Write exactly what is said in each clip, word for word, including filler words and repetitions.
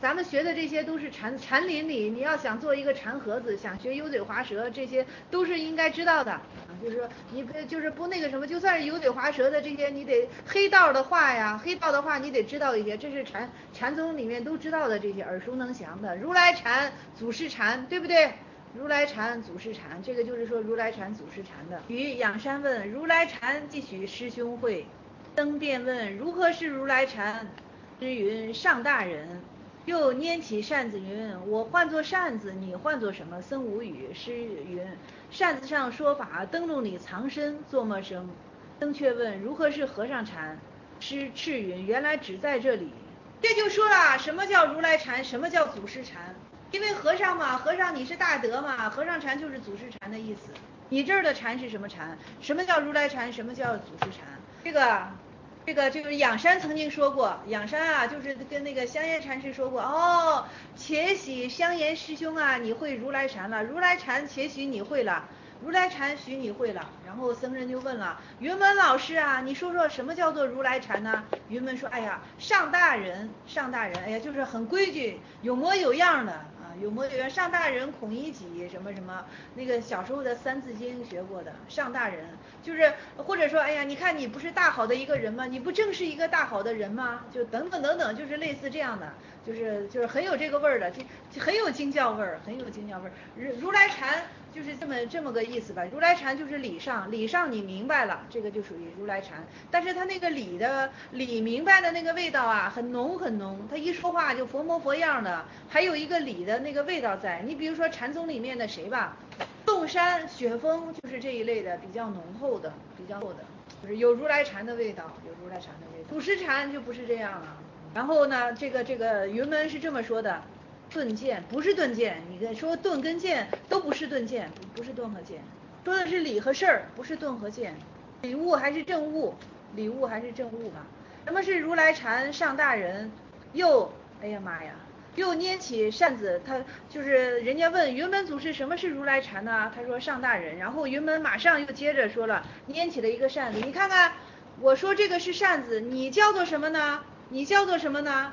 咱们学的这些都是禅禅林里，你要想做一个禅盒子，想学油嘴滑舌，这些都是应该知道的啊。就是说你不就是不那个什么，就算是油嘴滑舌的这些，你得黑道的话呀，黑道的话你得知道一些，这是禅禅宗里面都知道的这些耳熟能详的。如来禅、祖师禅，对不对？如来禅、祖师禅，这个就是说如来禅、祖师禅的。与仰山问：如来禅即许师兄会。登便问：如何是如来禅？师云：上大人。又拈起扇子云：我唤作扇子，你唤作什么？僧无语。师云：扇子上说法，灯笼里藏身，作么声？僧却问：如何是和尚禅？师斥云：原来只在这里。这就说了，什么叫如来禅，什么叫祖师禅？因为和尚嘛，和尚你是大德嘛，和尚禅就是祖师禅的意思。你这儿的禅是什么禅？什么叫如来禅？什么叫祖师禅？这个这个这个仰山曾经说过，仰山啊，就是跟那个香严禅师说过，哦，且喜香严师兄啊，你会如来禅了，如来禅且许你会了，如来禅许你会了。然后僧人就问了，云门老师啊，你说说什么叫做如来禅呢？云门说，哎呀，上大人，上大人，哎呀，就是很规矩，有模有样的啊，有模有样。上大人孔乙己什么什么，那个小时候的三字经学过的，上大人就是或者说，哎呀，你看你不是大好的一个人吗？你不正是一个大好的人吗？就等等等等，就是类似这样的，就是就是很有这个味儿的，就就很有经教味儿，很有经教味儿。如如来禅就是这么这么个意思吧。如来禅就是礼上，礼上你明白了，这个就属于如来禅。但是他那个礼的礼明白的那个味道啊，很浓很浓，他一说话就佛模佛样的，还有一个礼的那个味道在。你比如说禅宗里面的谁吧，洞山雪峰就是这一类的，比较浓厚的，比较厚的，就是有如来禅的味道，有如来禅的味道。祖师禅就不是这样了。然后呢，这个这个云门是这么说的，顿渐不是顿渐，你跟说顿跟渐都不是顿渐，不是顿和渐，说的是理和事儿，不是顿和渐。理悟还是正悟，理悟还是正悟吧。什么是如来禅？上大人又，哎呀妈呀，又拈起扇子，他就是人家问云门祖师什么是如来禅呢？他说上大人，然后云门马上又接着说了，拈起了一个扇子，你看看，我说这个是扇子，你叫做什么呢？你叫做什么呢？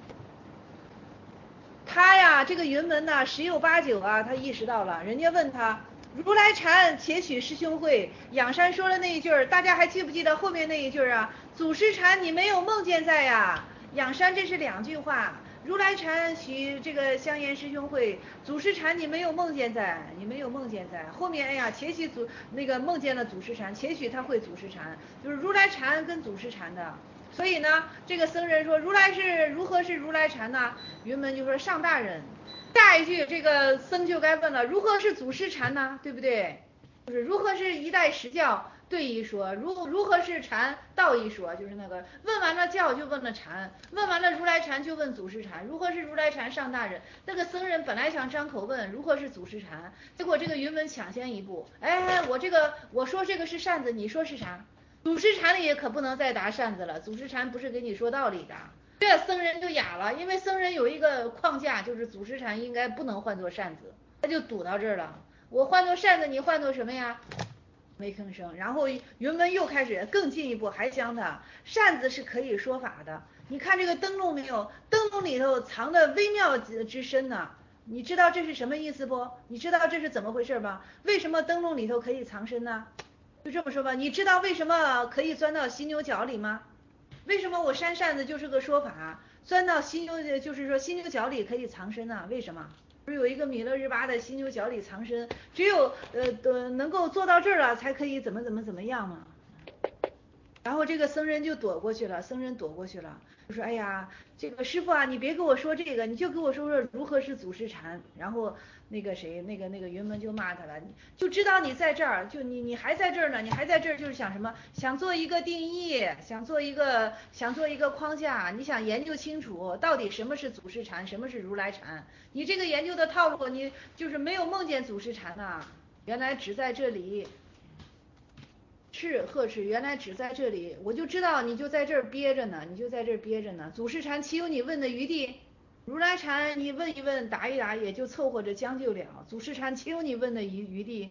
他呀，这个云门呢，十有八九啊，他意识到了。人家问他，如来禅且许师兄会。仰山说了那一句儿，大家还记不记得后面那一句啊？祖师禅你没有梦见在呀。仰山这是两句话，如来禅许这个香严师兄会，祖师禅你没有梦见在，你没有梦见在。后面哎呀，且许祖那个梦见了祖师禅，且许他会祖师禅，就是如来禅跟祖师禅的。所以呢，这个僧人说如来是如何是如来禅呢？云门就说上大人。下一句这个僧就该问了，如何是祖师禅呢？对不对？就是如何是一代实教对一说，如如何是禅道一说，就是那个问完了教就问了禅，问完了如来禅就问祖师禅，如何是如来禅？上大人。那个僧人本来想张口问如何是祖师禅，结果这个云门抢先一步，哎，我这个我说这个是扇子，你说是啥？祖师禅里可不能再答扇子了，祖师禅不是给你说道理的。这僧人就哑了，因为僧人有一个框架，就是祖师禅应该不能换作扇子，他就堵到这儿了。我换作扇子，你换作什么呀？没吭声。然后云门又开始更进一步，还将他扇子是可以说法的。你看这个灯笼没有？灯笼里头藏的微妙之深呢。你知道这是什么意思不？你知道这是怎么回事吗？为什么灯笼里头可以藏身呢？就这么说吧，你知道为什么可以钻到犀牛角里吗？为什么我扇扇子就是个说法，钻到犀牛就是说犀牛角里可以藏身呢？为什么？不是有一个弥勒日巴的犀牛角里藏身，只有呃呃能够做到这儿了，才可以怎么怎么怎么样嘛。然后这个僧人就躲过去了，僧人躲过去了，就说：“哎呀，这个师傅啊，你别跟我说这个，你就跟我说说如何是祖师禅。”然后那个谁，那个那个云门就骂他了，就知道你在这儿，就你你还在这儿呢，你还在这儿，就是想什么？想做一个定义，想做一个想做一个框架，你想研究清楚到底什么是祖师禅，什么是如来禅。你这个研究的套路，你就是没有梦见祖师禅呐，原来只在这里。是呵斥，原来只在这里，我就知道你就在这儿憋着呢，你就在这儿憋着呢。祖师禅岂有你问的余地？如来禅你问一问，答一答，也就凑合着将就了。祖师禅岂有你问的余余地？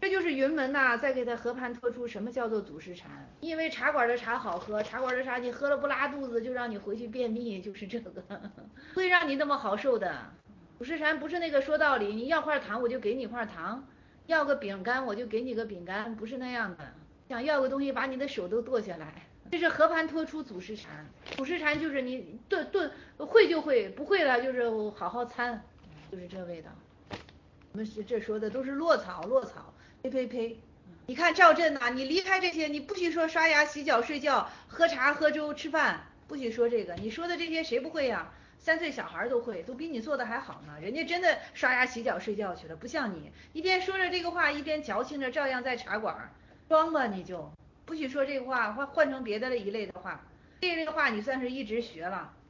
这就是云门呐、再给他和盘托出什么叫做祖师禅。因为茶馆的茶好喝，茶馆的茶你喝了不拉肚子，就让你回去便秘，就是这个，不会让你那么好受的。祖师禅不是那个说道理，你要块糖我就给你块糖，要个饼干我就给你个饼干，不是那样的。想要个东西，把你的手都剁下来。这是和盘托出祖师禅。祖师禅就是你顿顿会就会，不会了就是好好参，就是这味道。我们是这说的都是落草，落草，呸呸呸！你看赵震呐、你离开这些，你不许说刷牙、洗脚、睡觉、喝茶、喝粥、吃饭，不许说这个。你说的这些谁不会呀？三岁小孩都会，都比你做的还好呢。人家真的刷牙、洗脚、睡觉去了，不像你，一边说着这个话，一边矫情着，照样在茶馆装吧。你就不许说这个话，换换成别的一类的话，这类的话你算是一直学了。